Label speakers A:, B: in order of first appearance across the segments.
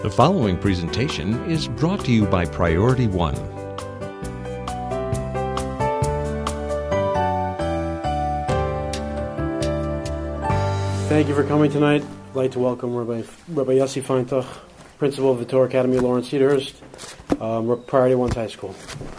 A: The following presentation is brought to you by Priority One.
B: Thank you for coming tonight. I'd like to welcome Rabbi Yossi Feintuch, Principal of the Torah Academy of Lawrence Cedarhurst, Priority One's High School.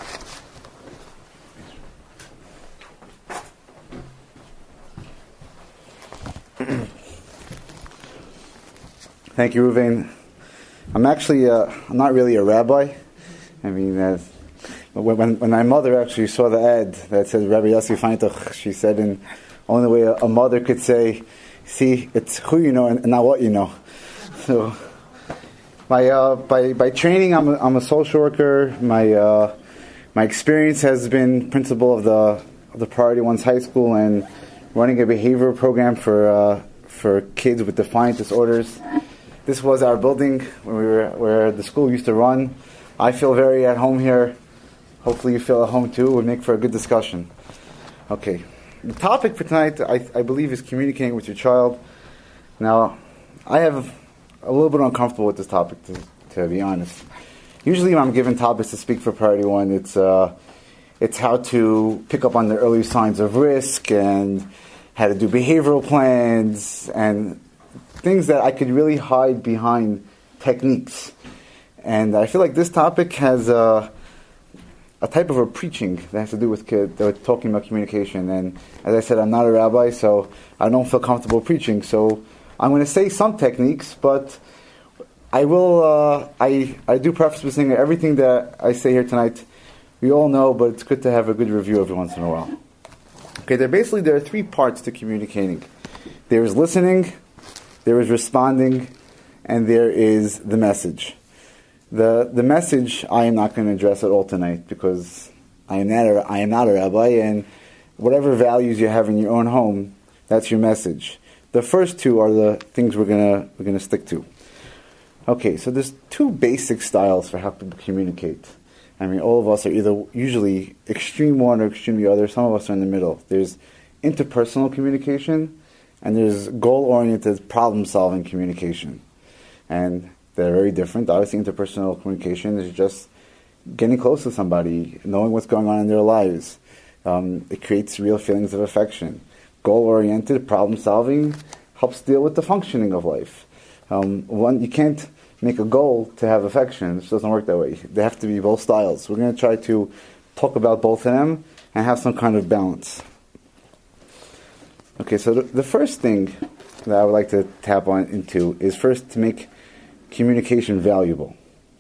C: Thank you, Ruvain. I'm not really a rabbi. I mean, when my mother actually saw the ad that said Rabbi Yossi Feintuch, she said in only way a mother could say, see, it's who you know and not what you know. So, by training, I'm a social worker. My experience has been principal of the Priority One's High School and running a behavioral program for kids with defiant disorders. This was our building where the school used to run. I feel very at home here. Hopefully you feel at home too. It would make for a good discussion. Okay. The topic for tonight, I believe, is communicating with your child. Now, I have a little bit uncomfortable with this topic, to be honest. Usually when I'm given topics to speak for Priority One, it's how to pick up on the early signs of risk and how to do behavioral plans and things that I could really hide behind techniques. And I feel like this topic has a type of a preaching that has to do with talking about communication. And as I said, I'm not a rabbi, so I don't feel comfortable preaching. So I'm going to say some techniques, but I will. I do preface with saying that everything that I say here tonight, we all know, but it's good to have a good review every once in a while. Okay, there are three parts to communicating. There is listening, there is responding, and there is the message. The message I am not going to address at all tonight because I am not a rabbi, and whatever values you have in your own home, that's your message. The first two are the things we're gonna stick to. Okay, so there's two basic styles for how people communicate. I mean, all of us are either usually extreme one or extreme the other. Some of us are in the middle. There's interpersonal communication, and there's goal-oriented, problem-solving communication. And they're very different. Obviously, interpersonal communication is just getting close to somebody, knowing what's going on in their lives. It creates real feelings of affection. Goal-oriented, problem-solving helps deal with the functioning of life. You can't make a goal to have affection. It just doesn't work that way. They have to be both styles. We're going to try to talk about both of them and have some kind of balance. Okay, so the first thing that I would like to tap into is first to make communication valuable.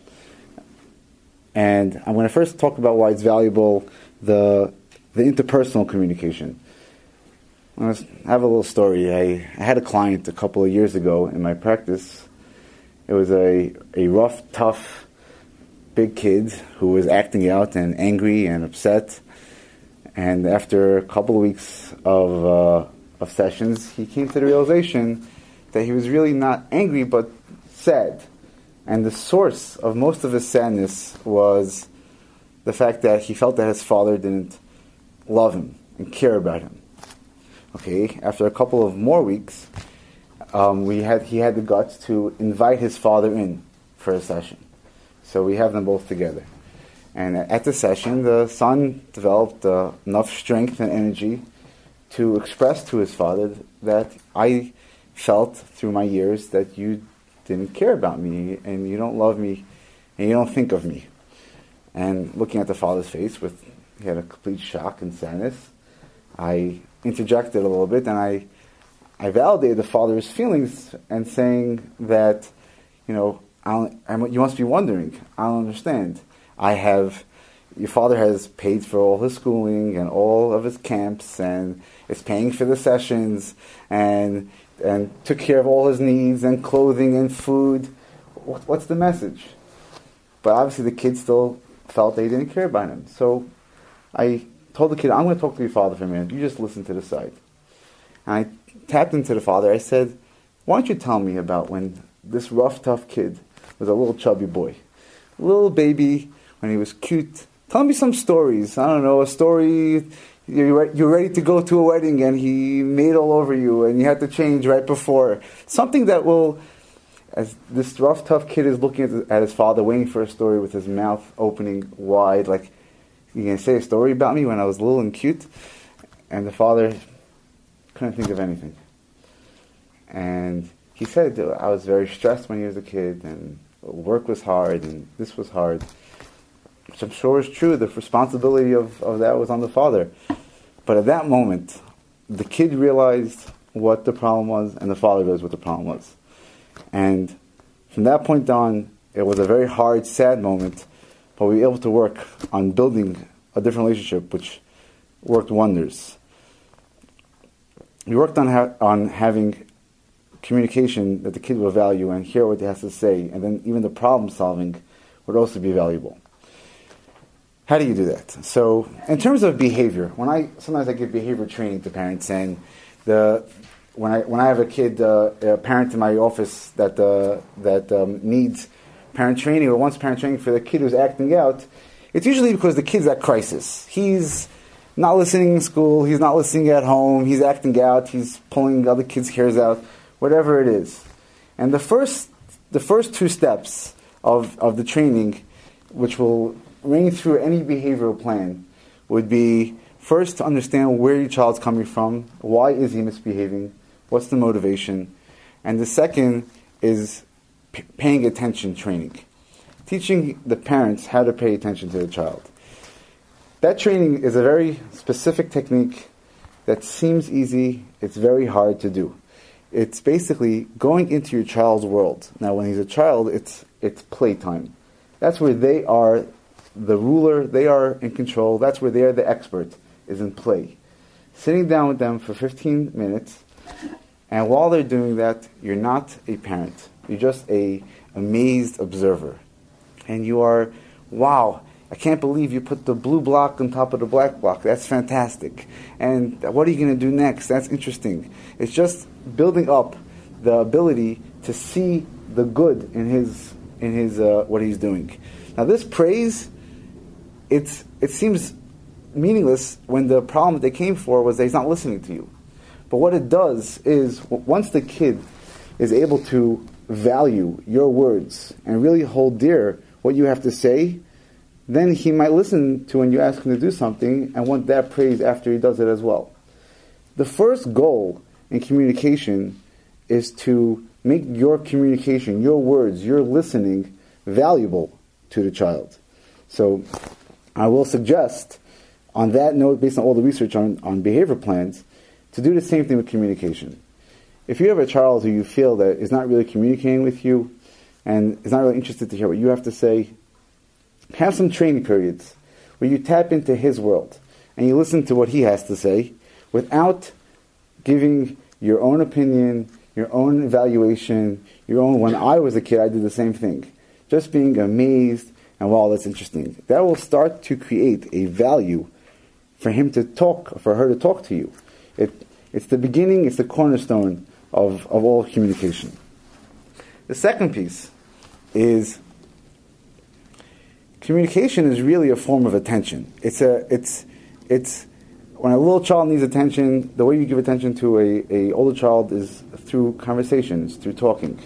C: And I'm going to first talk about why it's valuable, the interpersonal communication. I have a little story. I had a client a couple of years ago in my practice. It was a rough, tough, big kid who was acting out and angry and upset. And after a couple of weeks of sessions, he came to the realization that he was really not angry, but sad. And the source of most of his sadness was the fact that he felt that his father didn't love him and care about him. Okay, after a couple of more weeks, he had the guts to invite his father in for a session. So we have them both together. And at the session, the son developed enough strength and energy to express to his father that I felt through my years that you didn't care about me and you don't love me and you don't think of me. And looking at the father's face, he had a complete shock and sadness, I interjected a little bit and I validated the father's feelings and saying that, you must be wondering, I don't understand. Your father has paid for all his schooling and all of his camps and is paying for the sessions and took care of all his needs and clothing and food. What's the message? But obviously the kid still felt they didn't care about him. So I told the kid, I'm going to talk to your father for a minute. You just listen to the side. And I tapped into the father. I said, why don't you tell me about when this rough, tough kid was a little chubby boy. A little baby, when he was cute. Tell me some stories. I don't know, a story, you're ready to go to a wedding and he made all over you and you had to change right before. Something that will as this rough, tough kid is looking at his father, waiting for a story with his mouth opening wide, like, "You gonna say a story about me when I was little and cute?" And the father couldn't think of anything. And he said, "I was very stressed when he was a kid, and work was hard, and this was hard." Which I'm sure is true. The responsibility of that was on the father. But at that moment, the kid realized what the problem was, and the father realized what the problem was. And from that point on, it was a very hard, sad moment, but we were able to work on building a different relationship, which worked wonders. We worked on having communication that the kid will value and hear what he has to say, and then even the problem solving would also be valuable. How do you do that? So, in terms of behavior, sometimes I give behavior training to parents, and when I have a parent in my office that needs parent training or wants parent training for the kid who's acting out, it's usually because the kid's at crisis. He's not listening in school, he's not listening at home, he's acting out, he's pulling other kids' hairs out, whatever it is. And the first two steps of the training, which will ring through any behavioral plan, would be first to understand where your child's coming from, why is he misbehaving, what's the motivation, and the second is paying attention training, teaching the parents how to pay attention to the child. That training is a very specific technique that seems easy, it's very hard to do. It's basically going into your child's world. Now when he's a child, it's playtime. That's where they are the ruler, they are in control, that's where they are the expert, is in play. Sitting down with them for 15 minutes, and while they're doing that, you're not a parent. You're just a amazed observer. And you are, wow, I can't believe you put the blue block on top of the black block. That's fantastic. And what are you going to do next? That's interesting. It's just building up the ability to see the good in his what he's doing. Now this praise, it seems meaningless when the problem that they came for was that he's not listening to you. But what it does is, once the kid is able to value your words and really hold dear what you have to say, then he might listen to when you ask him to do something and want that praise after he does it as well. The first goal in communication is to make your communication, your words, your listening valuable to the child. So I will suggest, on that note, based on all the research on behavior plans, to do the same thing with communication. If you have a child who you feel that is not really communicating with you and is not really interested to hear what you have to say, have some training periods where you tap into his world and you listen to what he has to say without giving your own opinion, your own evaluation, your own, when I was a kid I did the same thing. Just being amazed and wow, that's interesting. That will start to create a value for him to talk, for her to talk to you. It's the beginning, it's the cornerstone of all communication. The second piece is communication is really a form of attention. It's when a little child needs attention, the way you give attention to a older child is through conversations, through talking.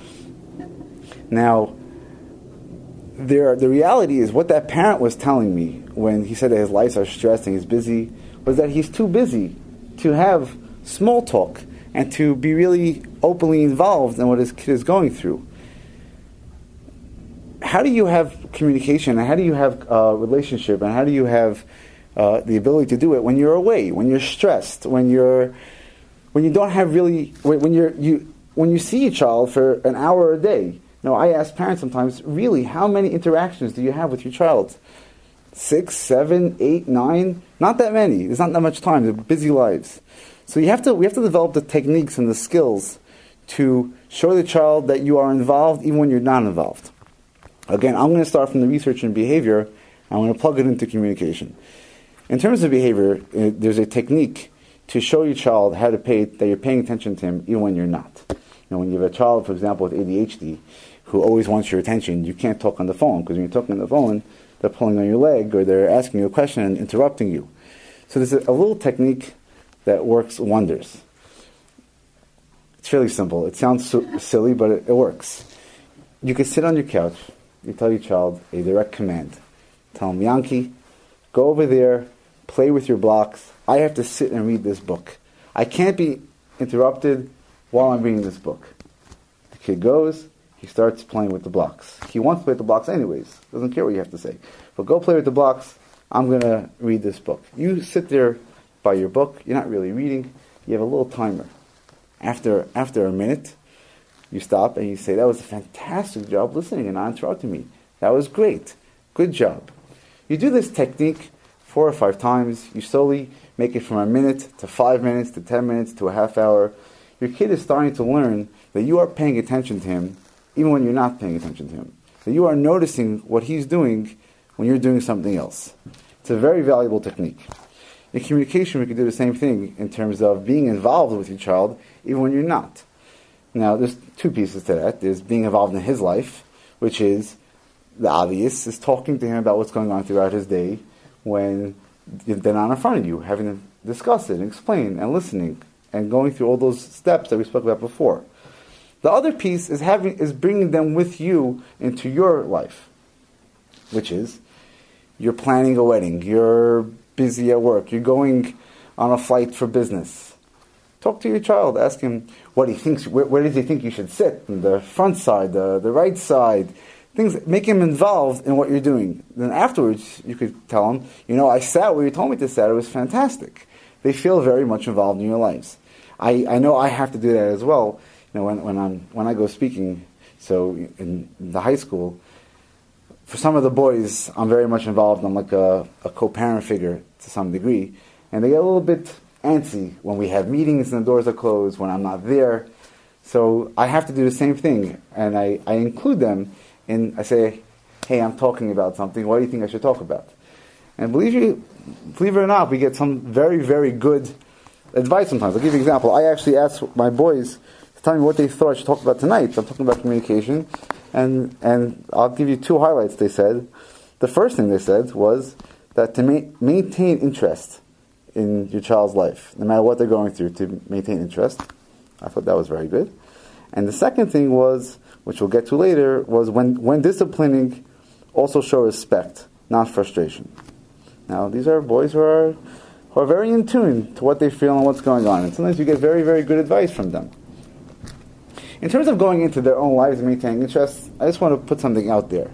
C: Now, the reality is what that parent was telling me when he said that his lives are stressed and he's busy, was that he's too busy to have small talk and to be really openly involved in what his kid is going through. How do you have communication, and how do you have a relationship, and how do you have the ability to do it when you're away, when you're stressed, when you don't have really, when you see a child for an hour a day? Now, I ask parents sometimes, really, how many interactions do you have with your child? 6, 7, 8, 9? Not that many. There's not that much time. They're busy lives. So we have to develop the techniques and the skills to show the child that you are involved even when you're not involved. Again, I'm going to start from the research and behavior, and I'm going to plug it into communication. In terms of behavior, there's a technique to show your child how to that you're paying attention to him even when you're not. When you have a child, for example, with ADHD, who always wants your attention, you can't talk on the phone, because when you're talking on the phone, they're pulling on your leg, or they're asking you a question and interrupting you. So there's a little technique that works wonders. It's fairly simple. It sounds silly, but it works. You can sit on your couch. You tell your child a direct command. Tell him, Yankee, go over there, play with your blocks. I have to sit and read this book. I can't be interrupted while I'm reading this book. The kid goes, he starts playing with the blocks. He wants to play with the blocks anyways. Doesn't care what you have to say. But go play with the blocks. I'm going to read this book. You sit there by your book. You're not really reading. You have a little timer. After a minute, you stop and you say, that was a fantastic job listening and not interrupting me. That was great. Good job. You do this technique 4 or 5 times. You slowly make it from a minute to 5 minutes to 10 minutes to a half hour. Your kid is starting to learn that you are paying attention to him even when you're not paying attention to him. That you are noticing what he's doing when you're doing something else. It's a very valuable technique. In communication, we can do the same thing in terms of being involved with your child even when you're not. Now, there's 2 pieces to that. There's being involved in his life, which is the obvious, is talking to him about what's going on throughout his day when they're not in front of you, having to discuss it and explain and listening and going through all those steps that we spoke about before. The other piece is bringing them with you into your life, which is you're planning a wedding, you're busy at work, you're going on a flight for business. Talk to your child, ask him what he thinks, where does he think you should sit, on the front side, the right side, things, make him involved in what you're doing. Then afterwards, you could tell him, I sat where you told me to sit, it was fantastic. They feel very much involved in your lives. I know I have to do that as well. When I go speaking, so in the high school, for some of the boys, I'm very much involved. I'm like a co-parent figure to some degree. And they get a little bit antsy when we have meetings and the doors are closed, when I'm not there. So I have to do the same thing. And I include them I say, hey, I'm talking about something. What do you think I should talk about? And believe it or not, we get some very, very good advice sometimes. I'll give you an example. I actually asked my boys to tell me what they thought I should talk about tonight. So I'm talking about communication. And I'll give you 2 highlights they said. The first thing they said was that to maintain interest in your child's life, no matter what they're going through, to maintain interest. I thought that was very good. And the second thing was, which we'll get to later, was when disciplining, also show respect, not frustration. Now, these are boys who are very in tune to what they feel and what's going on. And sometimes you get very, very good advice from them. In terms of going into their own lives and maintaining interest, I just want to put something out there.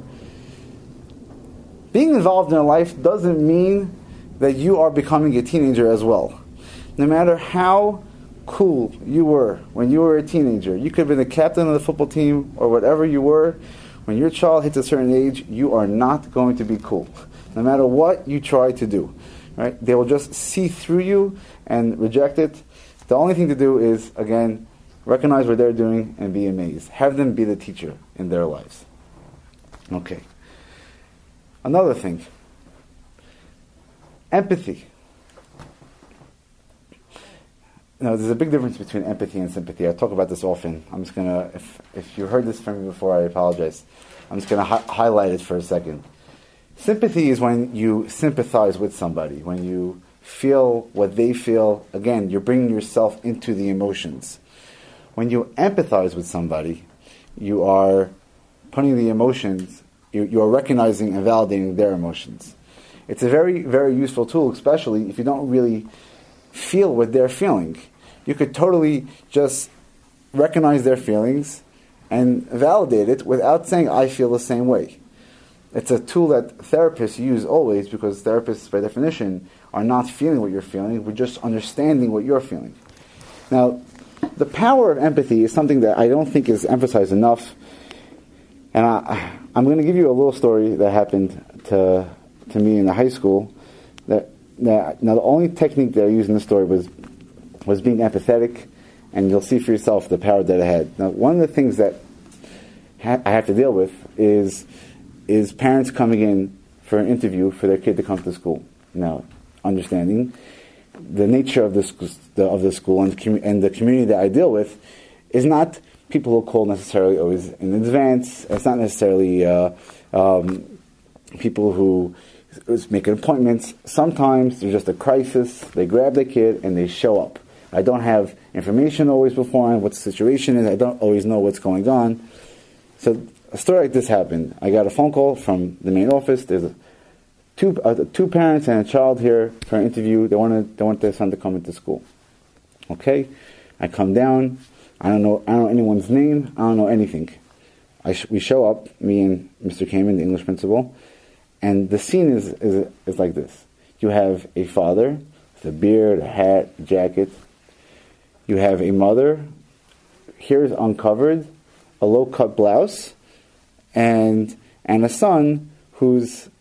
C: Being involved in their life doesn't mean that you are becoming a teenager as well. No matter how cool you were when you were a teenager, you could have been the captain of the football team or whatever you were. When your child hits a certain age, you are not going to be cool. No matter what you try to do. Right? They will just see through you and reject it. The only thing to do is, again, recognize what they're doing and be amazed. Have them be the teacher in their lives. Okay. Another thing. Empathy. Now, there's a big difference between empathy and sympathy. I talk about this often. I'm just going to, if you heard this from me before, I apologize. I'm just going to highlight it for a second. Sympathy is when you sympathize with somebody, when you feel what they feel. Again, you're bringing yourself into the emotions. When you empathize with somebody, you are putting the emotions, you are recognizing and validating their emotions. It's a very, very useful tool, especially if you don't really feel what they're feeling. You could totally just recognize their feelings and validate it without saying, I feel the same way. It's a tool that therapists use always, because therapists, by definition, are not feeling what you're feeling. We're just understanding what you're feeling. Now, the power of empathy is something that I don't think is emphasized enough. And I'm going to give you a little story that happened to me in the high school. Now, the only technique that I used in the story was being empathetic, and you'll see for yourself the power that it had. Now, one of the things that I have to deal with is parents coming in for an interview for their kid to come to school. Now, understanding the nature of the school and the community that I deal with is not people who call necessarily always in advance. It's not necessarily people who is making appointments. Sometimes there's just a crisis. They grab the kid and they show up. I don't have information always beforehand, what the situation is. I don't always know what's going on. So a story like this happened. I got a phone call from the main office. There's two parents and a child here for an interview. They want their son to come into school. Okay, I come down. I don't know anyone's name. I don't know anything. We show up, me and Mr. Kamen, the English principal, and the scene is like this. You have a father with a beard, a hat, a jacket. You have a mother, here is uncovered, a low-cut blouse, and a son who's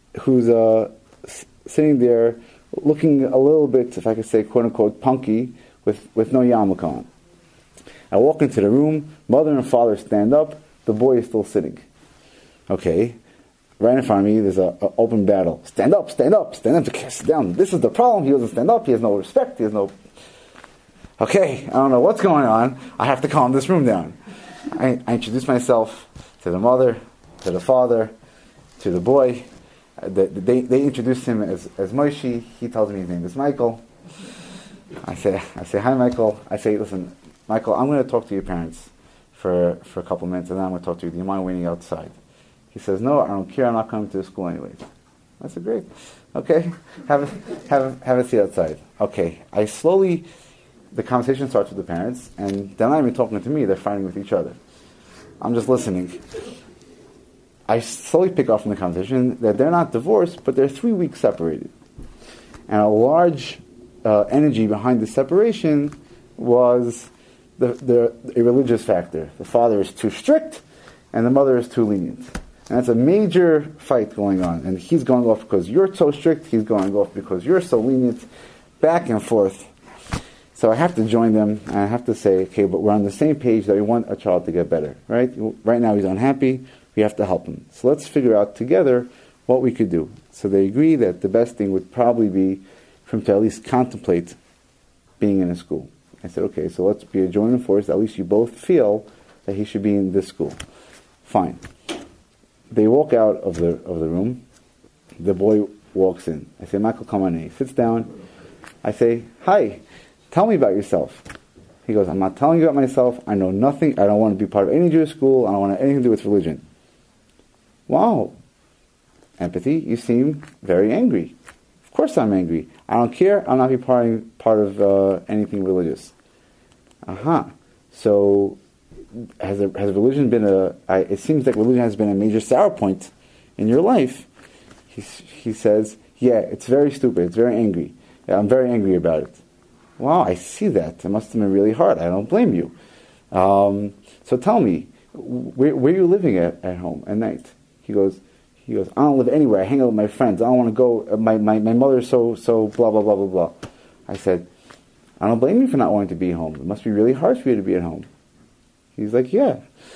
C: sitting there looking a little bit, if I could say, quote-unquote, punky, with no yarmulke on. I walk into the room, mother and father stand up, the boy is still sitting. Okay, right in front of me, there's an open battle. Stand up, stand up, stand up, sit down. This is the problem, he doesn't stand up, he has no respect, he has no... Okay, I don't know what's going on, I have to calm this room down. I introduce myself to the mother, to the father, to the boy. They introduce him as Moshe, he tells me his name is Michael. I say, hi Michael. I say, listen, Michael, I'm going to talk to your parents for a couple of minutes, and then I'm going to talk to you. Do you mind waiting outside? He says, no, I don't care. I'm not coming to the school anyways. I said, great. Okay, have a seat outside. Okay, the conversation starts with the parents, and they're not even talking to me. They're fighting with each other. I'm just listening. I slowly pick up from the conversation that they're not divorced, but they're 3 weeks separated. And a large energy behind the separation was a religious factor. The father is too strict, and the mother is too lenient. And that's a major fight going on. And he's going off because you're so strict, he's going off because you're so lenient, back and forth. So I have to join them, and I have to say, okay, but we're on the same page that we want a child to get better, right? Right now he's unhappy, we have to help him. So let's figure out together what we could do. So they agree that the best thing would probably be for him to at least contemplate being in a school. I said, okay, so let's be a joining force. At least you both feel that he should be in this school. Fine. They walk out of the room. The boy walks in. I say, Michael, come on in. He sits down. I say, hi, tell me about yourself. He goes, I'm not telling you about myself. I know nothing. I don't want to be part of any Jewish school. I don't want anything to do with religion. Wow. Empathy, you seem very angry. Of course I'm angry. I don't care. I'll not be part of anything religious. So has religion been it seems like religion has been a major sour point in your life. He says, yeah, it's very stupid. It's very angry. I'm very angry about it. Wow, I see that. It must have been really hard. I don't blame you. So tell me, where are you living at home at night? He goes, I don't live anywhere. I hang out with my friends. I don't want to go. My mother's so blah, blah, blah, blah, blah. I said, I don't blame you for not wanting to be home. It must be really hard for you to be at home. He's like, yeah.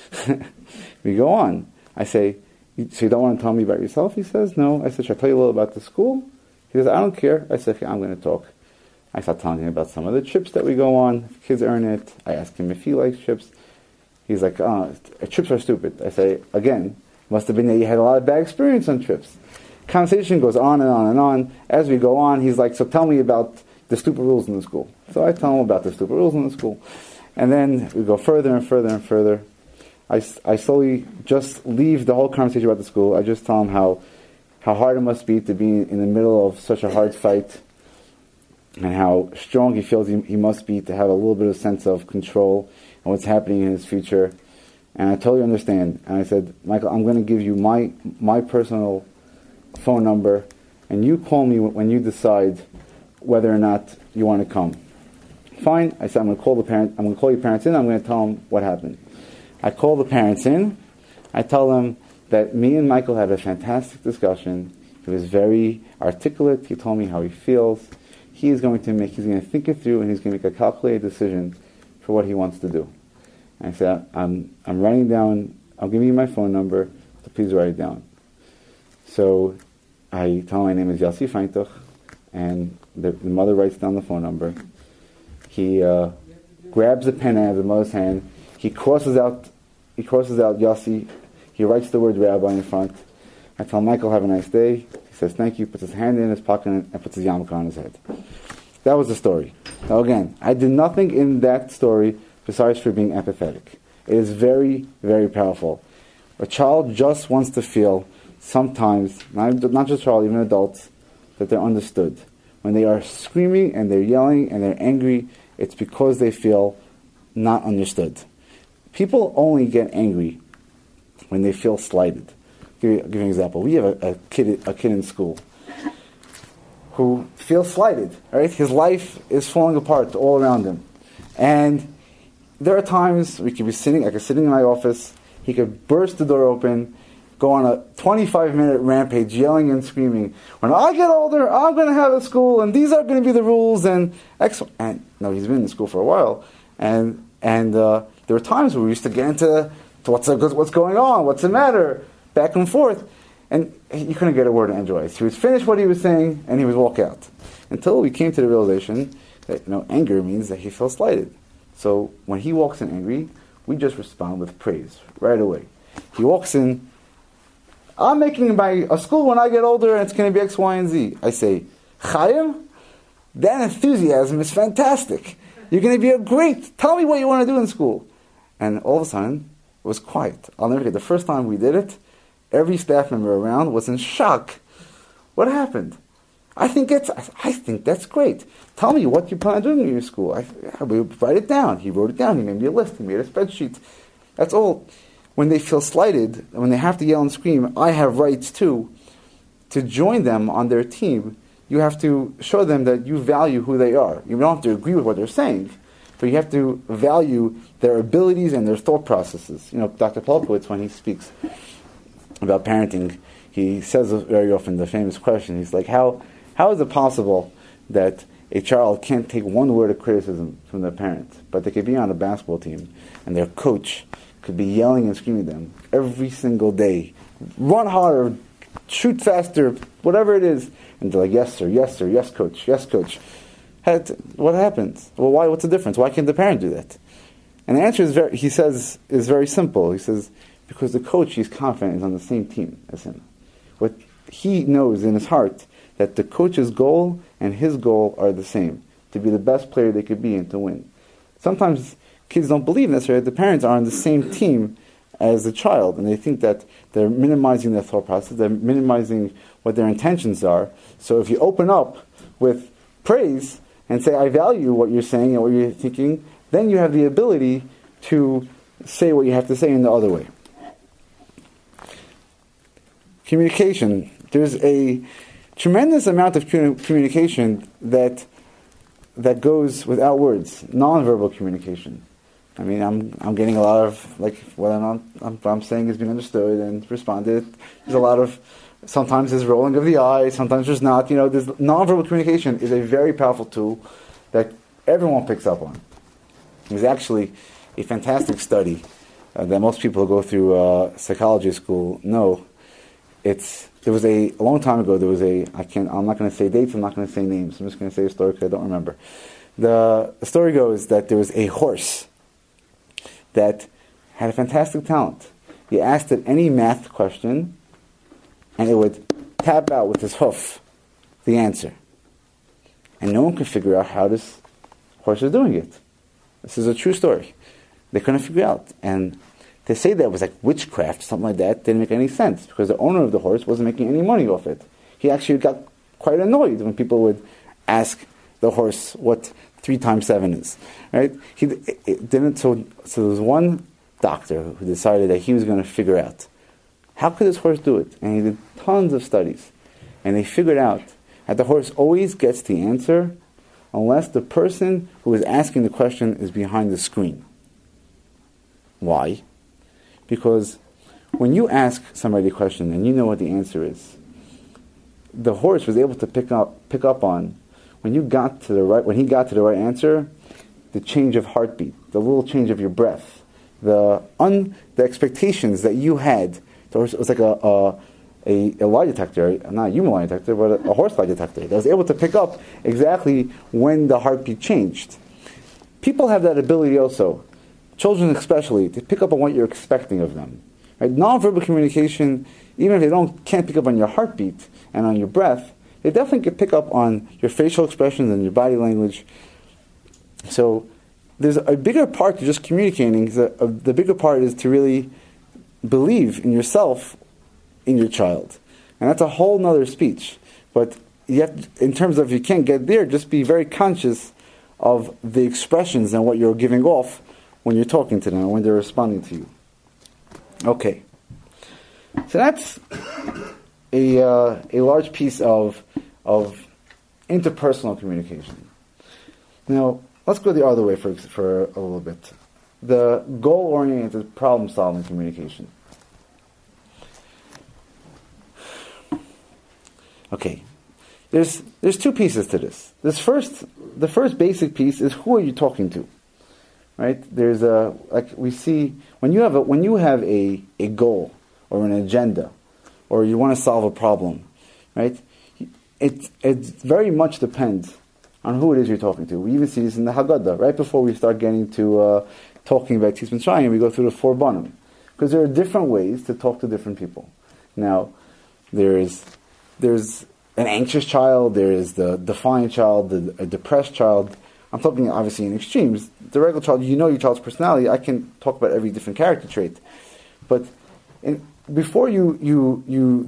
C: We go on. I say, so you don't want to tell me about yourself? He says, no. I said, should I tell you a little about the school? He says, I don't care. I said, okay, I'm going to talk. I start telling him about some of the trips that we go on. Kids earn it. I ask him if he likes trips. He's like, trips are stupid. I say, again, must have been that you had a lot of bad experience on trips. Conversation goes on and on and on. As we go on, he's like, so tell me about the stupid rules in the school. So I tell him about the stupid rules in the school. And then we go further and further and further. I slowly just leave the whole conversation about the school. I just tell him how hard it must be to be in the middle of such a hard fight, and how strong he feels he must be to have a little bit of sense of control and what's happening in his future. And I totally understand. And I said, Michael, I'm going to give you my personal phone number, and you call me when you decide whether or not you want to come. Fine. I said, I'm going to call your parents in. I'm going to tell them what happened. I call the parents in. I tell them that me and Michael had a fantastic discussion. He was very articulate. He told me how he feels. He's going to think it through, and he's going to make a calculated decision for what he wants to do. And I said, I'm writing down, I'll give you my phone number, so please write it down. So I tell him my name is Yossi Feintuch, and the mother writes down the phone number. He grabs the pen out of the mother's hand. He crosses out Yossi. He writes the word rabbi in front. I tell Michael, have a nice day. He says thank you, puts his hand in his pocket, and puts his yarmulke on his head. That was the story. Now again, I did nothing in that story besides for being empathetic. It is very, very powerful. A child just wants to feel sometimes, not just a child, even adults, that they're understood. When they are screaming and they're yelling and they're angry, it's because they feel not understood. People only get angry when they feel slighted. I'll give you an example. We have a kid in school who feels slighted. Right? His life is falling apart all around him. And there are times we could be sitting in my office, he could burst the door open, go on a 25-minute rampage, yelling and screaming, when I get older, I'm going to have a school, and these are going to be the rules, and he's been in school for a while, and there were times where we used to get into what's going on, what's the matter, back and forth, and you couldn't get a word in edgewise. He would finish what he was saying, and he would walk out, until we came to the realization that anger means that he feels slighted. So when he walks in angry, we just respond with praise right away. He walks in, I'm making a school when I get older and it's going to be X, Y, and Z. I say, Chaim, that enthusiasm is fantastic. You're going to be tell me what you want to do in school. And all of a sudden, it was quiet. I'll never forget, the first time we did it, every staff member around was in shock. What happened? I think that's great. Tell me what you plan on doing in your school. We write it down. He wrote it down. He made me a list. He made a spreadsheet. That's all. When they feel slighted, when they have to yell and scream, I have rights too. To join them on their team, you have to show them that you value who they are. You don't have to agree with what they're saying, but you have to value their abilities and their thought processes. Dr. Polkowitz, when he speaks about parenting, he says very often the famous question. He's like, how is it possible that a child can't take one word of criticism from their parents, but they could be on a basketball team and their coach could be yelling and screaming at them every single day, run harder, shoot faster, whatever it is, and they're like, yes sir, yes sir, yes coach, yes coach. What happens? Well, why? What's the difference? Why can't the parent do that? And the answer is very simple. He says, because the coach, he's confident, is on the same team as him. What he knows in his heart, that the coach's goal and his goal are the same, to be the best player they could be and to win. Sometimes kids don't believe necessarily that the parents are on the same team as the child, and they think that they're minimizing their thought process, they're minimizing what their intentions are. So if you open up with praise and say, I value what you're saying and what you're thinking, then you have the ability to say what you have to say in the other way. Communication. There's a tremendous amount of communication that goes without words, nonverbal communication. I mean, I'm getting a lot of, what I'm saying is being understood and responded. There's a lot of, sometimes there's rolling of the eyes, sometimes there's not. There's nonverbal communication is a very powerful tool that everyone picks up on. There's actually a fantastic study that most people who go through psychology school know. There was a long time ago, I'm not going to say dates, I'm not going to say names, I'm just going to say a story because I don't remember. The story goes that there was a horse that had a fantastic talent. He asked it any math question, and it would tap out with his hoof the answer. And no one could figure out how this horse was doing it. This is a true story. They couldn't figure it out. And to say that it was like witchcraft, something like that, didn't make any sense, because the owner of the horse wasn't making any money off it. He actually got quite annoyed when people would ask the horse what 3 times 7 is. Right? So there was one doctor who decided that he was going to figure out, how could this horse do it? And he did tons of studies. And they figured out that the horse always gets the answer unless the person who is asking the question is behind the screen. Why? Because when you ask somebody a question and you know what the answer is, the horse was able to pick up on when he got to the right answer, the change of heartbeat, the little change of your breath, the expectations that you had. So it was like a lie detector, not a human lie detector, but a horse lie detector that was able to pick up exactly when the heartbeat changed. People have that ability also. Children especially, to pick up on what you're expecting of them. Right? Non-verbal communication, even if they can't pick up on your heartbeat and on your breath, they definitely can pick up on your facial expressions and your body language. So there's a bigger part to just communicating. The bigger part is to really believe in yourself, in your child. And that's a whole nother speech. But you have to, in terms of, if you can't get there, just be very conscious of the expressions and what you're giving off when you're talking to them and when they're responding to you. Okay. So that's a large piece of interpersonal communication. Now, let's go the other way for a little bit. The goal-oriented problem-solving communication. Okay. There's two pieces to this. The first basic piece is, who are you talking to? Right? There's like we see, when you have a goal or an agenda, or you want to solve a problem, right? It very much depends on who it is you're talking to. We even see this in the Haggadah. Right before we start getting to talking about Yetzias Mitzrayim, we go through the 4 banim. Because there are different ways to talk to different people. Now, there's an anxious child, there is the defiant child, a depressed child. I'm talking obviously in extremes. The regular child, you know your child's personality. I can talk about every different character trait. But before you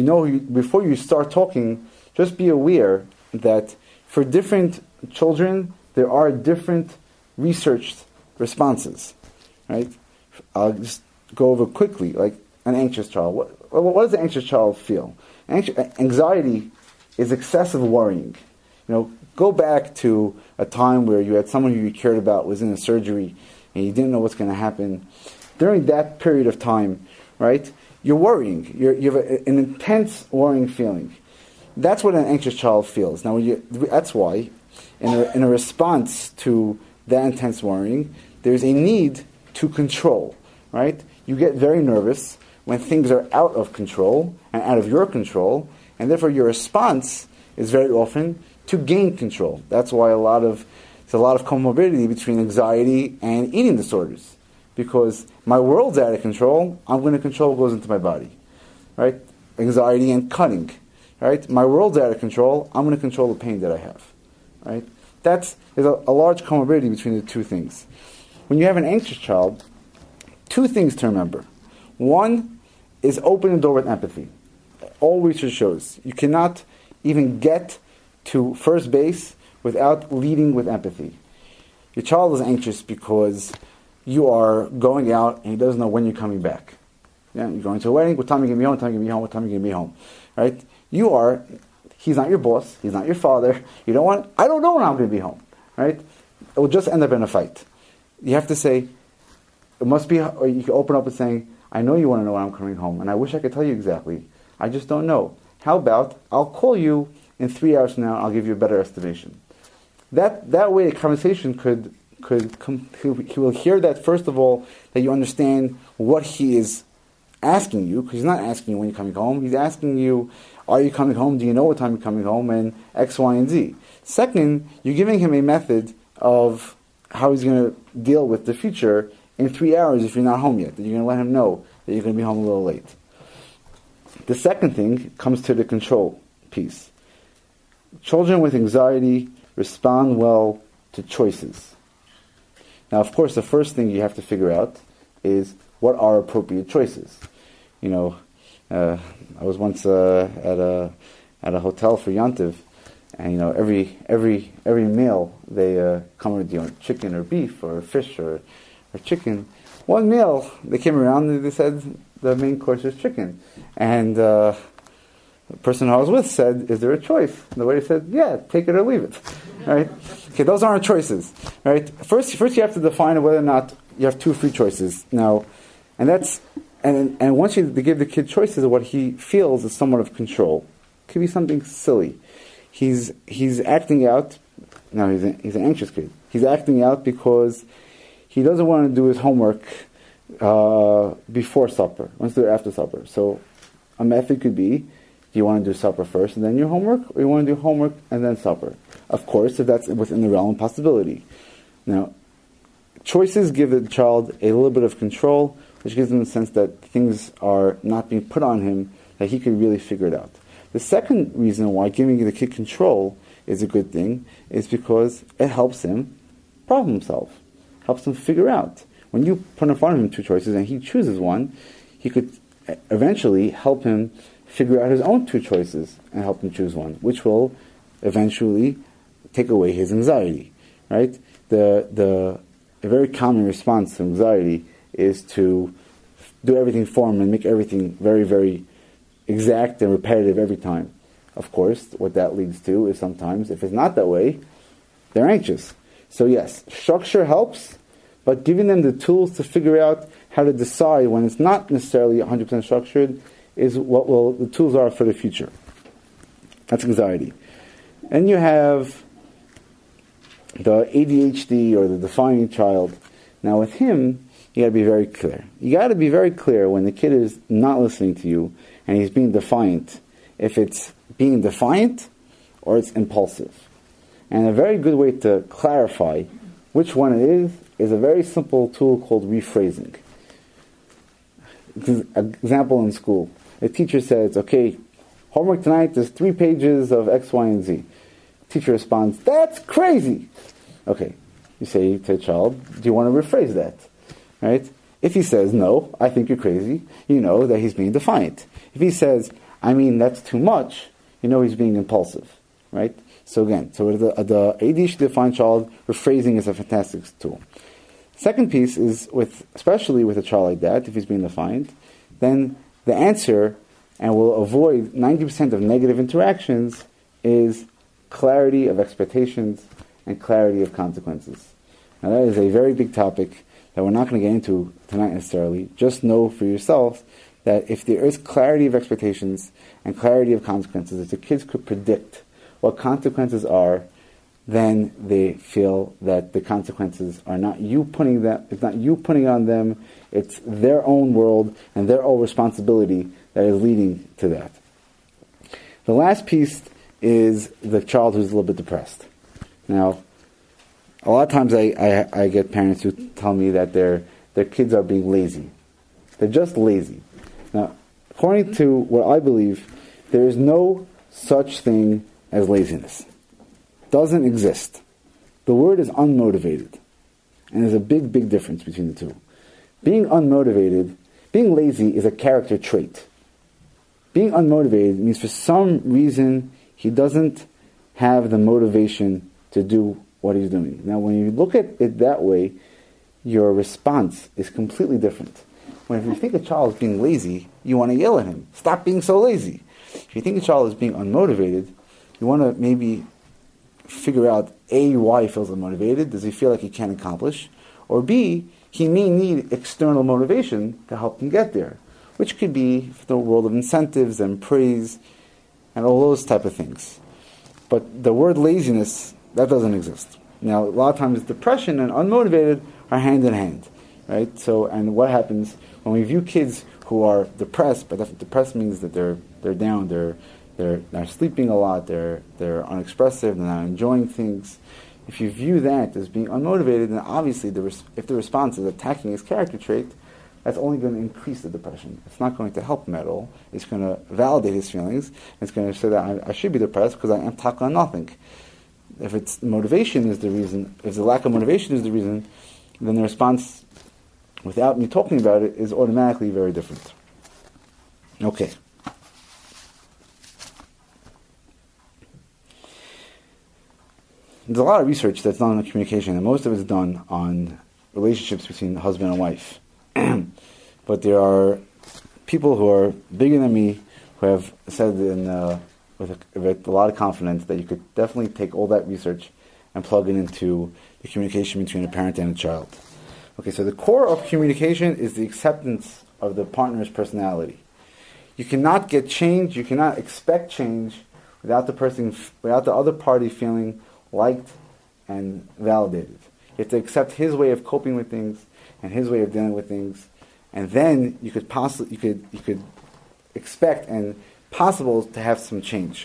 C: start talking, just be aware that for different children, there are different researched responses, right? I'll just go over quickly, like an anxious child. What does an anxious child feel? Anxiety is excessive worrying. Go back to a time where you had someone who you cared about was in a surgery and you didn't know what's going to happen. During that period of time, right, you're worrying. You have an intense worrying feeling. That's what an anxious child feels. Now, that's why, in a response to that intense worrying, there's a need to control, right? You get very nervous when things are out of control and out of your control, and therefore your response is very often to gain control. That's why there's a lot of comorbidity between anxiety and eating disorders. Because my world's out of control, I'm going to control what goes into my body. Right? Anxiety and cutting. Right? My world's out of control, I'm going to control the pain that I have. Right? There's a large comorbidity between the two things. When you have an anxious child, 2 things to remember. One is open the door with empathy. All research shows you cannot even get to first base without leading with empathy. Your child is anxious because you are going out and he doesn't know when you're coming back. Yeah, you're going to a wedding, what time are you going to be home, what time are you going to be home, what time are you going to be home. Right? He's not your boss, he's not your father. I don't know when I'm going to be home. Right? It will just end up in a fight. You have to say, it must be, or you can open up with saying, I know you want to know when I'm coming home, and I wish I could tell you exactly. I just don't know. How about, I'll call you in 3 hours from now, I'll give you a better estimation. That way the conversation he will hear that, first of all, that you understand what he is asking you, because he's not asking you when you're coming home, he's asking you, are you coming home, do you know what time you're coming home, and X, Y, and Z. Second, you're giving him a method of how he's going to deal with the future in 3 hours if you're not home yet, that you're going to let him know that you're going to be home a little late. The second thing comes to the control piece. Children with anxiety respond well to choices. Now, of course, the first thing you have to figure out is what are appropriate choices. I was once at a hotel for Yantiv, and every meal they come with chicken or beef or fish or chicken. One meal they came around and they said the main course is chicken, and the person I was with said, "Is there a choice?" And the waiter said, "Yeah, take it or leave it." Right? Okay, those aren't choices. Right? First you have to define whether or not you have 2 free choices. Now, and once you give the kid choices of what he feels is somewhat of control. It could be something silly. He's acting out. Now he's an anxious kid. He's acting out because he doesn't want to do his homework before supper. He wants to do it after supper. So a method could be, do you want to do supper first and then your homework, or you want to do homework and then supper? Of course, if that's within the realm of possibility. Now, choices give the child a little bit of control, which gives him the sense that things are not being put on him, that he can really figure it out. The second reason why giving the kid control is a good thing is because it helps him problem solve, helps him figure out. When you put in front of him two choices and he chooses one, he could eventually help him figure out his own two choices and help him choose one, which will eventually take away his anxiety, right? A very common response to anxiety is to do everything for him and make everything very, very exact and repetitive every time. Of course, what that leads to is sometimes, if it's not that way, they're anxious. So yes, structure helps, but giving them the tools to figure out how to decide when it's not necessarily 100% structured is what the tools are for the future. That's anxiety. And you have the ADHD or the defiant child. Now with him, you got to be very clear. You got to be very clear when the kid is not listening to you and he's being defiant, if it's being defiant or it's impulsive. And a very good way to clarify which one it is a very simple tool called rephrasing. Example in school. The teacher says, okay, homework tonight is 3 pages of X, Y, and Z. Teacher responds, that's crazy. Okay, you say to a child, do you want to rephrase that? Right? If he says, no, I think you're crazy, you know that he's being defiant. If he says, I mean, that's too much, you know he's being impulsive. Right? So again, with the ADHD defiant child, rephrasing is a fantastic tool. Second piece is, especially with a child like that, if he's being defiant, then the answer, and will avoid 90% of negative interactions, is clarity of expectations and clarity of consequences. Now that is a very big topic that we're not going to get into tonight necessarily. Just know for yourself that if there is clarity of expectations and clarity of consequences, if the kids could predict what consequences are, then they feel that the consequences are not you putting them, it's not you putting on them, it's their own world and their own responsibility that is leading to that. The last piece is the child who's a little bit depressed. Now, a lot of times I get parents who tell me that their kids are being lazy. They're just lazy. Now, according to what I believe, there is no such thing as laziness. Doesn't exist. The word is unmotivated. And there's a big, big difference between the two. Being unmotivated, being lazy is a character trait. Being unmotivated means for some reason he doesn't have the motivation to do what he's doing. Now when you look at it that way, your response is completely different. When if you think a child is being lazy, you want to yell at him. Stop being so lazy. If you think a child is being unmotivated, you want to maybe figure out A, why he feels unmotivated. Does he feel like he can't accomplish? Or B, he may need external motivation to help him get there, which could be the world of incentives and praise and all those type of things. But the word laziness, that doesn't exist. Now, a lot of times depression and unmotivated are hand in hand, right? So, and what happens when we view kids who are depressed, but depressed means that they're down, they're sleeping a lot, they're unexpressive, they're not enjoying things. If you view that as being unmotivated, then obviously if the response is attacking his character trait, that's only going to increase the depression. It's not going to help him at all. It's going to validate his feelings. It's going to say that I should be depressed because I am talking on nothing. If it's motivation is the reason, if the lack of motivation is the reason, then the response, without me talking about it, is automatically very different. Okay. There's a lot of research that's done on communication, and most of it's done on relationships between husband and wife. But there are people who are bigger than me who have said with a lot of confidence that you could definitely take all that research and plug it into the communication between a parent and a child. Okay, so the core of communication is the acceptance of the partner's personality. You cannot get change, you cannot expect change without the other party feeling liked and validated. You have to accept his way of coping with things and his way of dealing with things, and then you could expect and possible to have some change.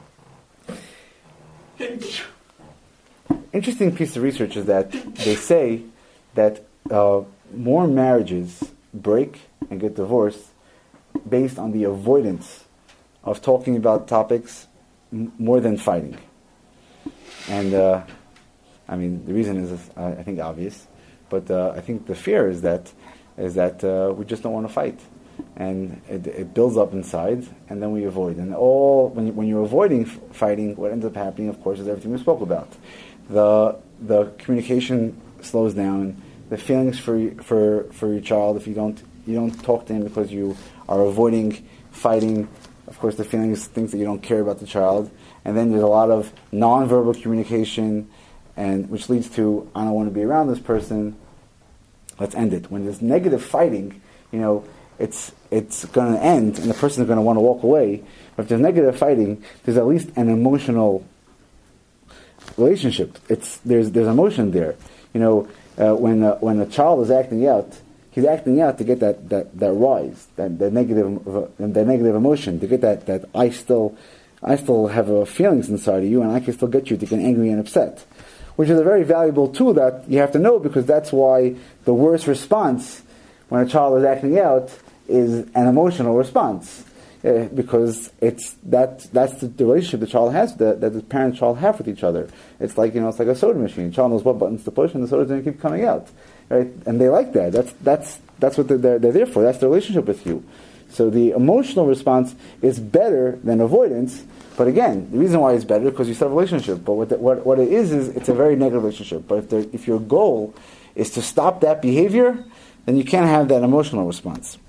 C: Interesting piece of research is that they say that more marriages break and get divorced based on the avoidance of talking about topics more than fighting. And I mean, the reason is, I think, obvious, but I think the fear is that we just don't want to fight, and it builds up inside, and then we avoid. And when you're avoiding fighting, what ends up happening, of course, is everything we spoke about. The communication slows down. The feelings for your child, if you don't talk to him because you are avoiding fighting, of course, the feelings, things that you don't care about the child, and then there's a lot of nonverbal communication, and which leads to, I don't want to be around this person. Let's end it. When there's negative fighting, it's going to end, and the person is going to want to walk away. But if there's negative fighting, there's at least an emotional relationship. There's emotion there. When a child is acting out, he's acting out to get that rise, that negative emotion, to get that I still have feelings inside of you, and I can still get you to get angry and upset, which is a very valuable tool that you have to know, because that's why the worst response when a child is acting out is an emotional response, because that's the relationship the child has, that the parent and child have with each other. It's like it's like a soda machine. The child knows what buttons to push, and the soda's going to keep coming out, right? And they like that. That's what they're there for. That's the relationship with you. So the emotional response is better than avoidance. But again, the reason why it's better is because you still have a relationship. But what it is it's a very negative relationship. But if your goal is to stop that behavior, then you can't have that emotional response.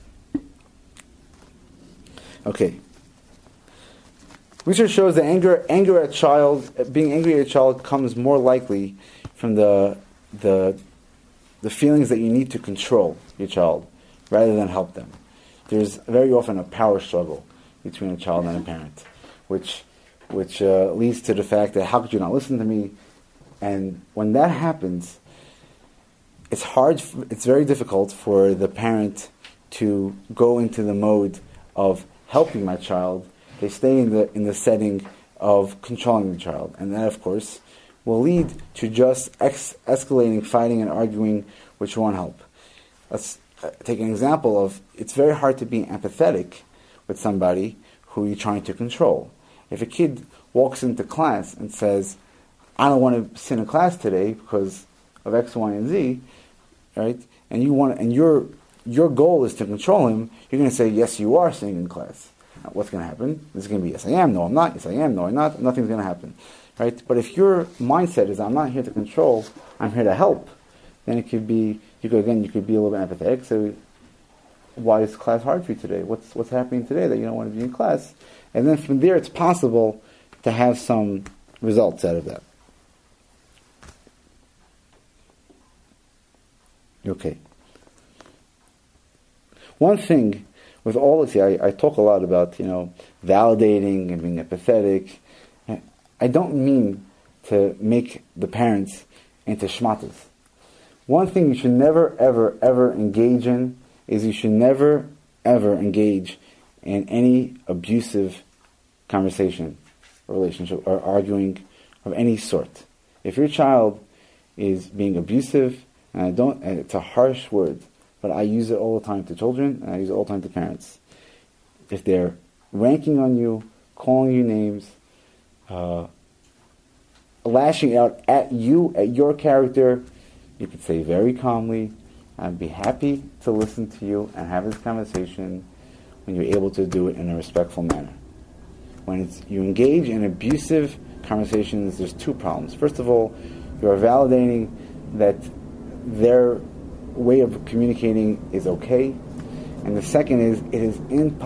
C: Okay. Research shows that being angry at a child comes more likely from the feelings that you need to control your child rather than help them. There's very often a power struggle between a child and a parent, which leads to the fact that, how could you not listen to me? And when that happens, it's very difficult for the parent to go into the mode of helping my child. They stay in the setting of controlling the child, and that, of course, will lead to just escalating, fighting, and arguing, which won't help. Let's take an example of, it's very hard to be empathetic with somebody who you're trying to control. If a kid walks into class and says, I don't want to sit in class today because of X, Y, and Z, right? And your goal is to control him, you're going to say, yes, you are sitting in class. Now, what's going to happen? This is going to be, yes, I am, no, I'm not, yes, I am, no, I'm not, nothing's going to happen, right? But if your mindset is, I'm not here to control, I'm here to help, then it could be, you could be a little bit empathetic. So, why is class hard for you today? What's happening today that you don't want to be in class? And then from there, it's possible to have some results out of that. Okay. One thing with all this, I talk a lot about, validating and being empathetic. I don't mean to make the parents into schmatas. One thing you should never, ever, ever engage in is you should never, ever engage in any abusive conversation, or relationship, or arguing of any sort. If your child is being abusive, and it's a harsh word, but I use it all the time to children, and I use it all the time to parents. If they're ranking on you, calling you names, lashing out at you, at your character, you could say very calmly, I'd be happy to listen to you and have this conversation when you're able to do it in a respectful manner. When you engage in abusive conversations, there's two problems. First of all, you are validating that their way of communicating is okay. And the second is, it is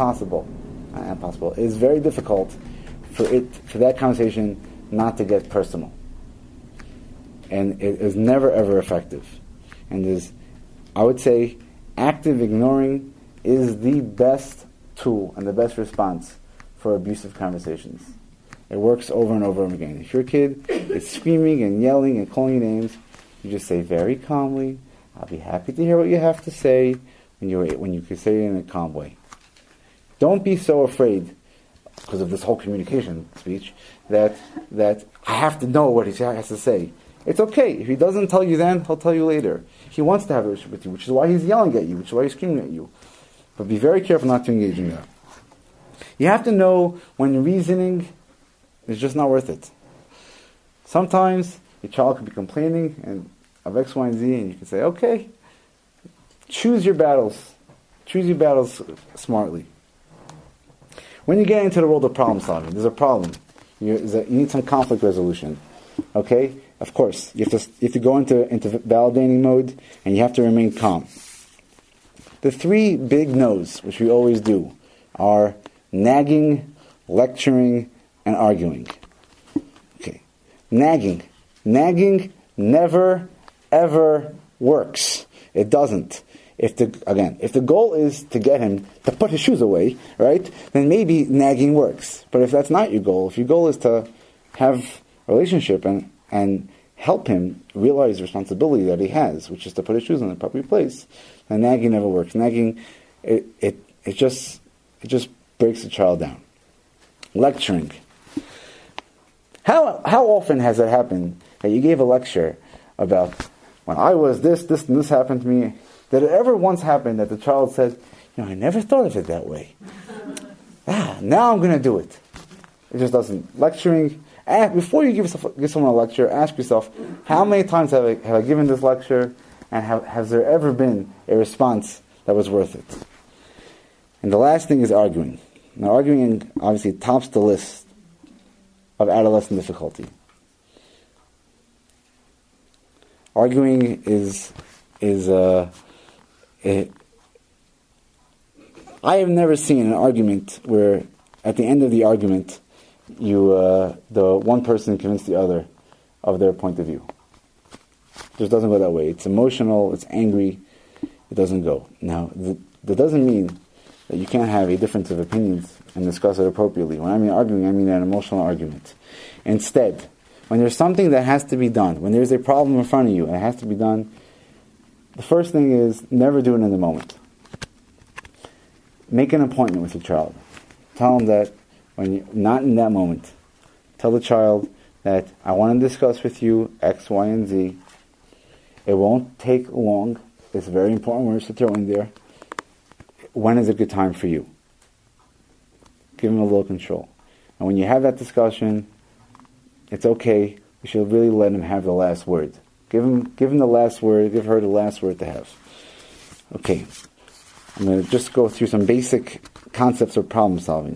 C: it is very difficult for that conversation not to get personal. And it is never ever effective. And I would say, active ignoring is the best tool and the best response for abusive conversations. It works over and over again. If your kid is screaming and yelling and calling you names, you just say very calmly, I'll be happy to hear what you have to say when you can say it in a calm way. Don't be so afraid, because of this whole communication speech, that I have to know what he has to say. It's okay. If he doesn't tell you then, he'll tell you later. He wants to have a relationship with you, which is why he's yelling at you, which is why he's screaming at you. But be very careful not to engage in that. You have to know when reasoning is just not worth it. Sometimes Your child could be complaining and of X, Y, and Z, and you can say, okay, choose your battles. Choose your battles smartly. When you get into the world of problem solving, there's a problem. You need some conflict resolution. Okay? Of course, you have to go into validating mode, and you have to remain calm. The three big no's, which we always do, are nagging, lecturing, and arguing. Okay. Nagging. Nagging never, ever works. It doesn't. If the goal is to get him to put his shoes away, right, then maybe nagging works. But if that's not your goal, if your goal is to have a relationship and help him realize the responsibility that he has, which is to put his shoes in the proper place, then nagging never works. Nagging, it just breaks the child down. Lecturing. How often has it happened that you gave a lecture about when I was this, and this happened to me? Did it ever once happen that the child said, I never thought of it that way. Now I'm going to do it. It just doesn't. Lecturing. Before you give someone a lecture, ask yourself, how many times have I given this lecture, and has there ever been a response that was worth it? And the last thing is arguing. Now, arguing obviously tops the list of adolescent difficulty. Arguing I have never seen an argument where at the end of the argument the one person convinced the other of their point of view. It just doesn't go that way. It's emotional, it's angry, it doesn't go. Now, that doesn't mean that you can't have a difference of opinions and discuss it appropriately. When I mean arguing, I mean an emotional argument. Instead, when there's something that has to be done, when there's a problem in front of you and it has to be done, the first thing is never do it in the moment. Make an appointment with your child. Tell them that when you're not in that moment, tell the child that I want to discuss with you X, Y, and Z. It won't take long. It's very important words to throw in there. When is a good time for you? Give them a little control. And when you have that discussion, it's okay. You should really let him have the last word. Give him the last word. Give her the last word to have. Okay. I'm going to just go through some basic concepts of problem solving.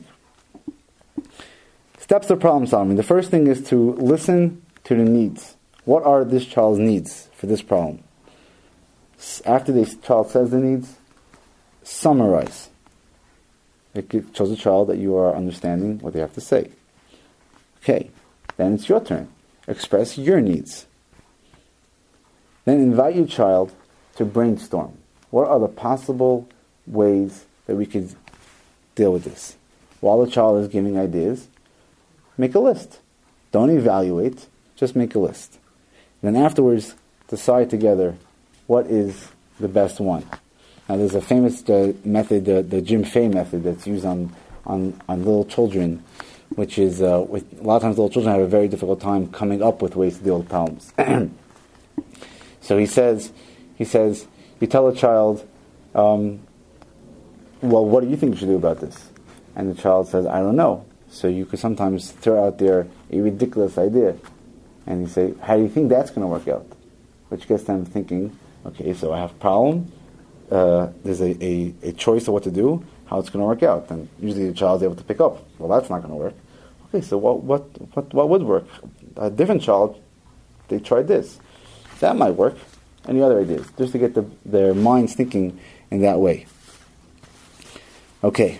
C: Steps of problem solving. The first thing is to listen to the needs. What are this child's needs for this problem? After the child says the needs, summarize. It shows the child that you are understanding what they have to say. Okay. Then it's your turn. Express your needs. Then invite your child to brainstorm. What are the possible ways that we could deal with this? While the child is giving ideas, make a list. Don't evaluate, just make a list. Then afterwards, decide together what is the best one. Now there's a famous method, the Jim Fay method, that's used on little children, which is, a lot of times little children have a very difficult time coming up with ways to deal with problems. So he says, you tell a child, well, what do you think you should do about this? And the child says, I don't know. So you could sometimes throw out there a ridiculous idea. And you say, how do you think that's going to work out? Which gets them thinking, okay, so I have a problem. There's a choice of what to do, how it's going to work out. And usually the child's able to pick up, well, that's not going to work. Okay, so what would work? A different child, they tried this. That might work. Any other ideas? Just to get their minds thinking in that way. Okay.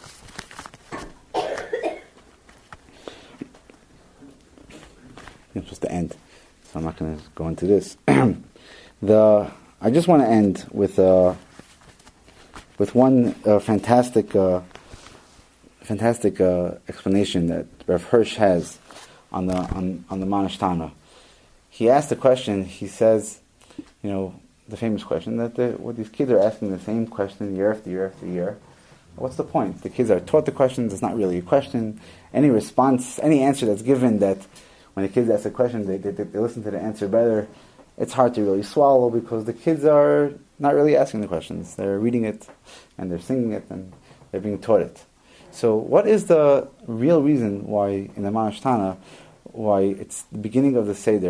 C: It's supposed to end, so I'm not going to go into this. I just want to end with one fantastic explanation that Rav Hirsch has on the Ma'ash Tana. He asked the question. He says, the famous question that these kids are asking the same question year after year after year. What's the point? The kids are taught the questions. It's not really a question. Any response, any answer that's given, that when the kids ask a question, they listen to the answer better. It's hard to really swallow because the kids are not really asking the questions. They're reading it, and they're singing it, and they're being taught it. So what is the real reason why in the Ma'ash Tana, why it's the beginning of the Seder,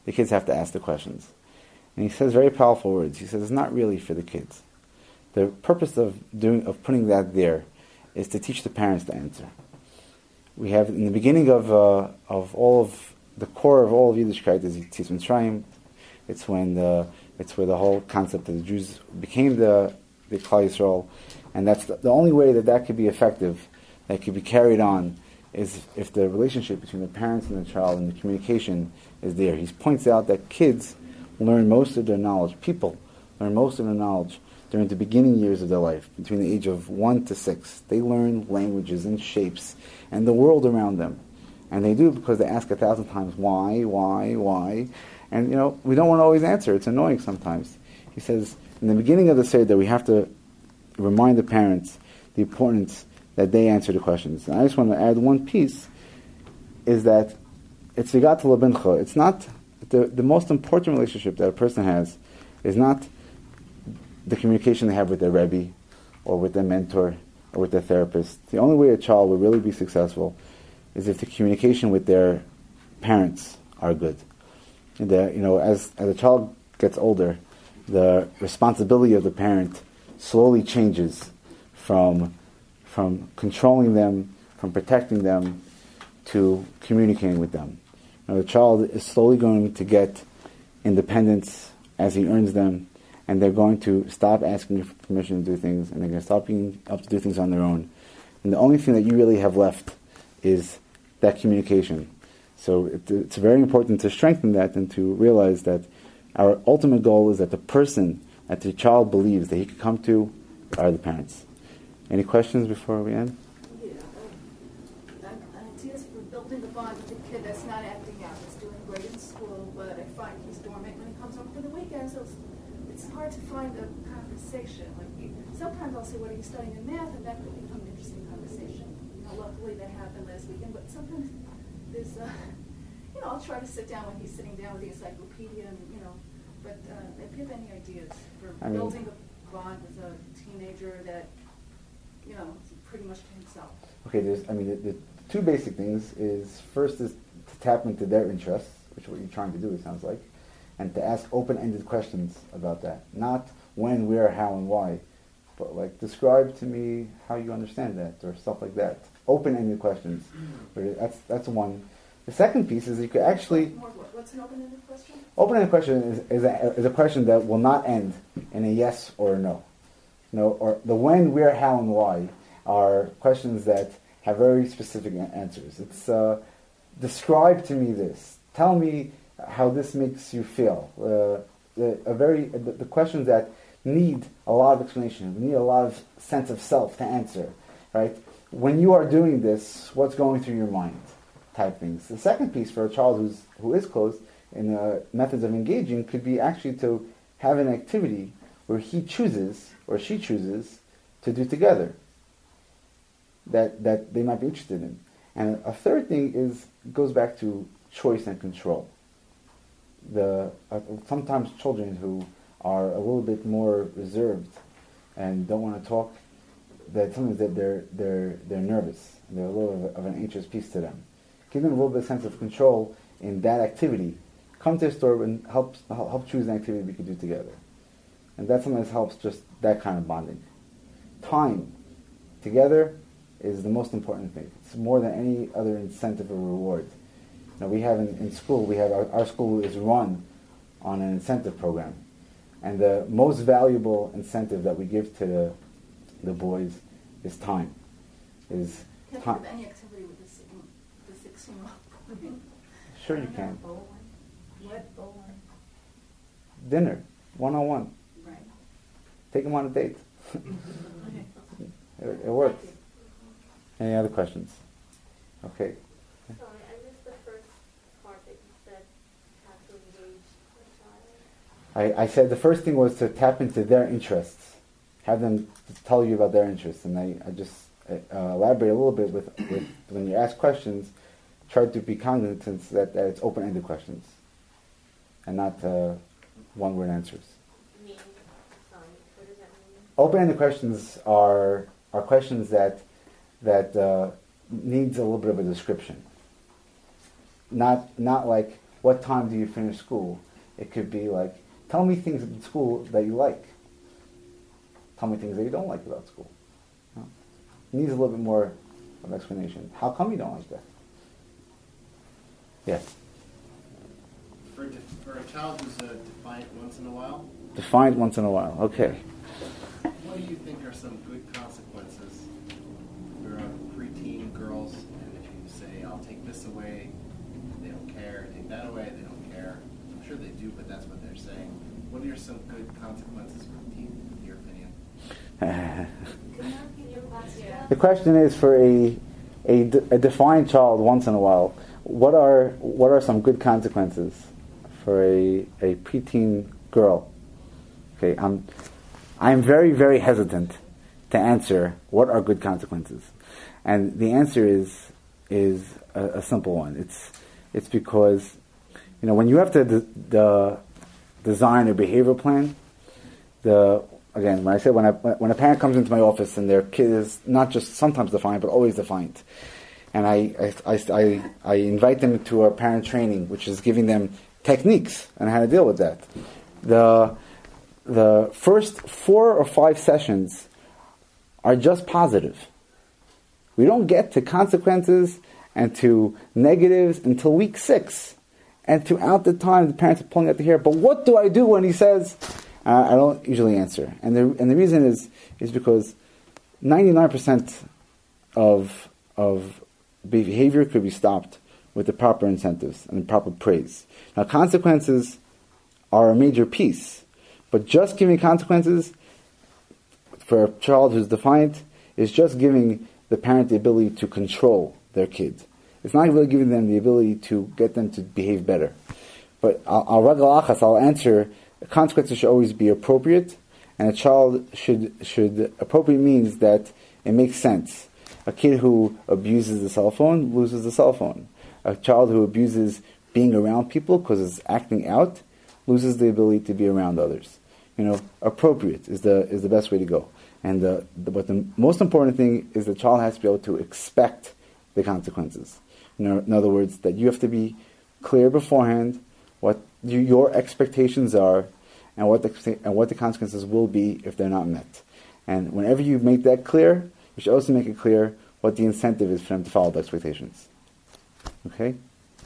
C: the kids have to ask the questions. And he says very powerful words. He says it's not really for the kids. The purpose of putting that there is to teach the parents to answer. We have in the beginning of all of the core of all of Yiddishkeit is Yetzias Mitzrayim. It's where the whole concept of the Jews became the Klal Yisrael, and that's the only way that could be effective, that could be carried on, is if the relationship between the parents and the child and the communication is there. He points out that kids learn most of their knowledge. People learn most of their knowledge during the beginning years of their life, between the age of 1 to 6. They learn languages and shapes and the world around them. And they do because they ask 1,000 times, why? And, we don't want to always answer. It's annoying sometimes. He says, in the beginning of the Seder, we have to remind the parents the importance that they answer the questions. And I just want to add one piece, is that it's Vigat Labincha. It's not, the most important relationship that a person has is not the communication they have with their Rebbe, or with their mentor, or with their therapist. The only way a child will really be successful is if the communication with their parents are good. And as a child gets older, the responsibility of the parent slowly changes from controlling them, from protecting them, to communicating with them. The child is slowly going to get independence as he earns them, and they're going to stop asking you for permission to do things, and they're going to stop being able to do things on their own. And the only thing that you really have left is that communication. So it's very important to strengthen that and to realize that our ultimate goal is that the person that the child believes that he could come to are the parents. Any questions before we end?
D: Yeah. Ideas for building the bond with the kid that's not acting out. He's doing great in school, but I find he's dormant when he comes home for the weekend, so it's hard to find a conversation. Sometimes I'll say, what are you studying in math? And that could become an interesting conversation. Luckily that happened last weekend, but sometimes there's, I'll try to sit down when he's sitting down with the encyclopedia, and, but if you have any ideas for building a bond with a teenager that, pretty much to himself.
C: Okay, the two basic things is, first is to tap into their interests, which is what you're trying to do, it sounds like, and to ask open-ended questions about that. Not when, where, how, and why, but describe to me how you understand that, or stuff like that. Open-ended questions. That's one. The second piece is you could actually...
D: What's an open-ended question?
C: Open-ended question is a question that will not end in a yes or a no. Or the when, where, how, and why are questions that have very specific answers. It's describe to me this. Tell me how this makes you feel. The questions that need a lot of explanation, need a lot of sense of self to answer, right? When you are doing this, what's going through your mind? Type things. The second piece for a child who is close in methods of engaging could be actually to have an activity where he chooses or she chooses to do together that they might be interested in. And a third thing goes back to choice and control. Sometimes children who are a little bit more reserved and don't want to talk, that sometimes that they're nervous. They're a little of an anxious piece to them. Give them a little bit of sense of control in that activity. Come to the store and help choose an activity we could do together. And that sometimes helps just that kind of bonding. Time together is the most important thing. It's more than any other incentive or reward. We have in school, our school is run on an incentive program. And the most valuable incentive that we give to the boys is time.
D: Can't think of any activity with the 16-year-old boy.
C: Sure you can.
D: Bowling. What? Bowling?
C: Dinner, one-on-one.
D: Right.
C: Take them on a date. It works. Any other questions? Okay.
E: Sorry, I missed the first part that you said, how to engage the child.
C: I said the first thing was to tap into their interests. Have them tell you about their interests. And I just elaborate a little bit with when you ask questions, try to be cognizant that it's open-ended questions and not one-word answers.
E: Meaning? Sorry, what does that mean?
C: Open-ended questions are questions that needs a little bit of a description. Not like what time do you finish school? It could be like, tell me things in school that you like. Tell me things that you don't like about school. You know? It needs a little bit more of explanation. How come you don't like that? Yes.
F: For a child who's defiant once in a while.
C: Defiant once in a while. Okay.
F: What do you think are some good consequences for preteen girls? And if you say, "I'll take this away," they don't care. Take that away, they don't care. I'm sure they do, but that's what they're saying. What are some good consequences for teens, in your opinion?
C: The question is for a defiant child once in a while. What are some good consequences for a preteen girl? Okay, I'm very, very hesitant to answer what are good consequences, and the answer is a simple one. It's because when you have to design a behavior plan. Again, when I say when a parent comes into my office and their kid is not just sometimes defiant but always defiant, and I invite them to a parent training, which is giving them techniques on how to deal with that. The first 4 or 5 sessions are just positive. We don't get to consequences and to negatives until week 6. And throughout the time, the parents are pulling out the hair. But what do I do when he says? I don't usually answer. And the reason is because 99% of behavior could be stopped with the proper incentives and the proper praise. Now, consequences are a major piece, but just giving consequences for a child who's defiant is just giving the parent the ability to control their kid. It's not really giving them the ability to get them to behave better. But I'll answer, consequences should always be appropriate, and a child should appropriate means that it makes sense. A kid who abuses the cell phone loses the cell phone. A child who abuses being around people because it's acting out loses the ability to be around others. Appropriate is the best way to go. And but the most important thing is the child has to be able to expect the consequences. In other words, that you have to be clear beforehand what your expectations are and what the consequences will be if they're not met. And whenever you make that clear, you should also make it clear what the incentive is for them to follow the expectations. Okay?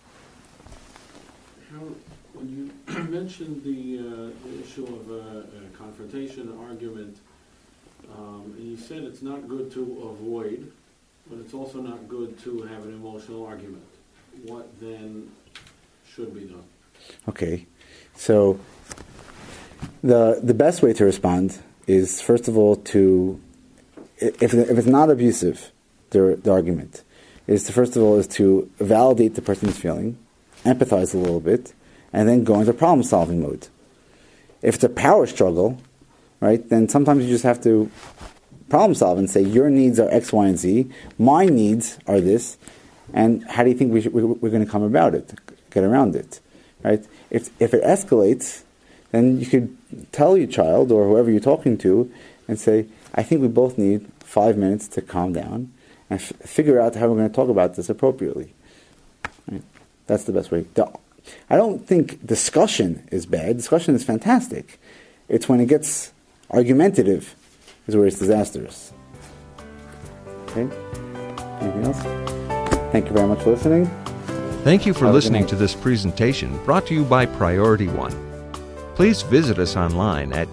G: When you mentioned the issue of a confrontation, argument, and you said it's not good to avoid, but it's also not good to have an emotional argument. What then should be done? Okay,
C: so the best way to respond is, first of all, to if it's not abusive, the argument is to, first of all, is to validate the person's feeling, empathize a little bit, and then go into problem-solving mode. If it's a power struggle, right, then sometimes you just have to problem solve and say, your needs are X, Y, and Z, my needs are this, and how do you think we're going to come about it, get around it, right? If it escalates, then you could tell your child or whoever you're talking to and say, I think we both need 5 minutes to calm down and figure out how we're going to talk about this appropriately. Right? That's the best way. I don't think discussion is bad. Discussion is fantastic. It's when it gets argumentative is where it's disastrous. Okay? Anything else? Thank you very much for listening.
A: Thank you for listening to this presentation brought to you by Priority One. Please visit us online at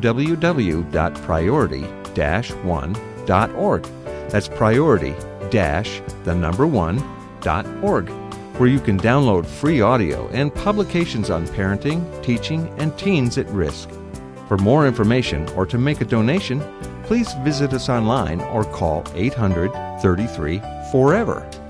A: www.priority-1.org. That's priority-1.org, where you can download free audio and publications on parenting, teaching, and teens at risk. For more information or to make a donation, please visit us online or call 800-33-FOREVER.